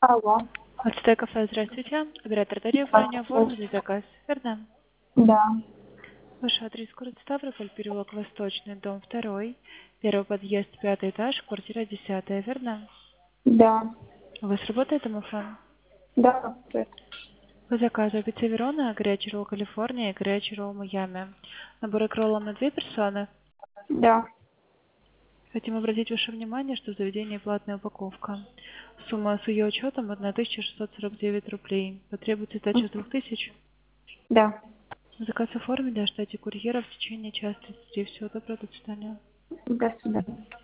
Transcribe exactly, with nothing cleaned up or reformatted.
Алло. Ацтек кафе, здравствуйте. Оператор тарифа, оформили заказ, верно? Да. Ваш адрес город Ставрополь, переулок Восточный, дом второй, первый подъезд, пятый этаж, квартира десятая, верно? Да. У вас работает домофон? Да. По заказу пицца Верона, горячий ролл Калифорния и горячий ролл Майами. Наборы к роллам на две персоны. Да. Хотим обратить ваше внимание, что в заведении платная упаковка. Сумма с ее учетом тысяча шестьсот сорок девять рублей. Потребуется сдача с двух тысяч. Да. Заказ оформили, ждите курьера в течение часа тридцати. Всего доброго, до свидания. До свидания.